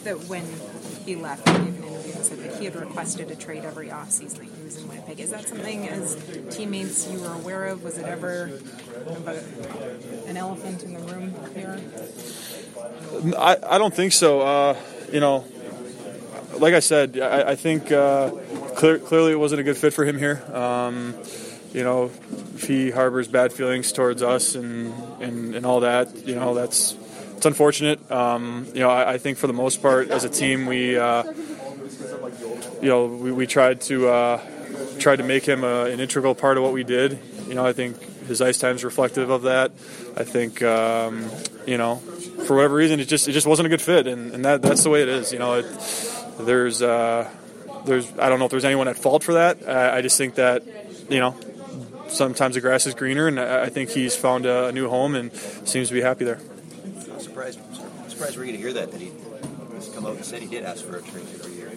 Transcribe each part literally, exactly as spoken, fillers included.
that when he left, he gave an interview and said that he had requested a trade every offseason that he was in Winnipeg. Is that something as teammates you were aware of? Was it ever about an elephant in the room here? I, I don't think so. Uh, you know, like I said, I, I think uh, clear, clearly it wasn't a good fit for him here. Um, you know, if he harbors bad feelings towards us and, and, and all that, you know, that's it's unfortunate. Um, you know, I, I think for the most part, as a team, we, uh, you know, we, we tried to uh, tried to make him a, an integral part of what we did. You know, I think his ice time is reflective of that. I think, um, you know, for whatever reason, it just it just wasn't a good fit, and, and that that's the way it is. You know, it, there's uh, there's I don't know if there's anyone at fault for that. I, I just think that, you know, sometimes the grass is greener, and I, I think he's found a, a new home and seems to be happy there. I'm surprised, I'm surprised for you to hear that, that he has come out and said he did ask for a trade every year.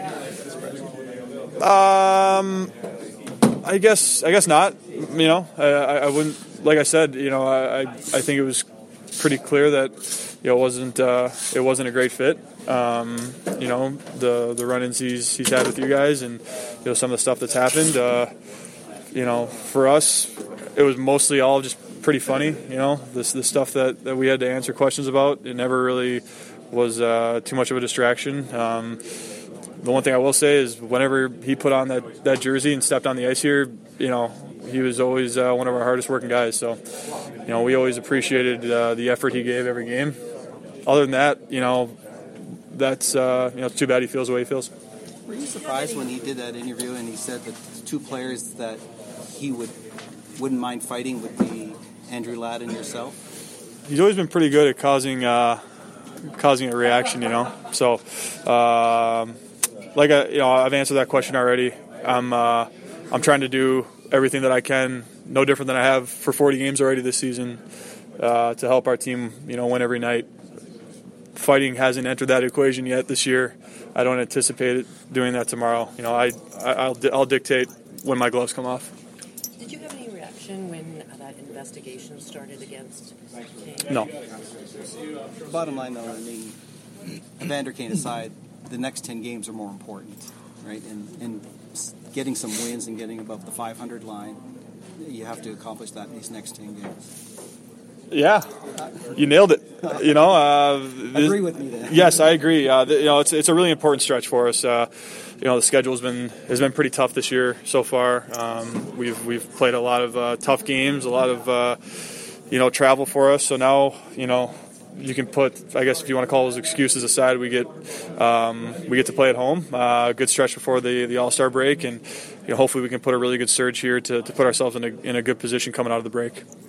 Um, I guess I guess not. You know, I, I wouldn't. Like I said, you know, I I think it was pretty clear that, you know, it wasn't uh, it wasn't a great fit. Um, you know, the the run-ins he's he's had with you guys, and, you know, some of the stuff that's happened. Uh, you know, for us, it was mostly all just pretty funny. You know, this the stuff that, that we had to answer questions about. It never really was uh, too much of a distraction. Um, the one thing I will say is, whenever he put on that, that jersey and stepped on the ice here, you know, he was always uh, one of our hardest working guys. So, you know, we always appreciated uh, the effort he gave every game. Other than that, you know, that's uh, you know, it's too bad he feels the way he feels. Were you surprised when he did that interview and he said that two players that he would wouldn't mind fighting would be Andrew Ladd and yourself? He's always been pretty good at causing uh, causing a reaction, you know. So, um, like I, you know, I've answered that question already. I'm uh, I'm trying to do everything that I can, no different than I have for forty games already this season, uh, to help our team, you know, win every night. Fighting hasn't entered that equation yet this year. I don't anticipate it doing that tomorrow. You know, I, I I'll I'll dictate when my gloves come off. Did you have any reaction when uh, that investigation started against Kane? No. Bottom line, though, I mean, Evander Kane aside, the next ten games are more important, right? And and getting some wins and getting above the five hundred line, you have to accomplish that in these next ten games. Yeah, you nailed it. You know, uh, agree with me then. Yes, I agree. Uh, you know, it's it's a really important stretch for us. Uh, you know, the schedule has been has been pretty tough this year so far. Um, we've we've played a lot of uh, tough games, a lot of uh, you know travel for us. So now, you know, you can put, I guess if you want to call those excuses aside, we get um, we get to play at home. Uh, good stretch before the the All-Star break, and, you know, hopefully we can put a really good surge here to, to put ourselves in a in a good position coming out of the break.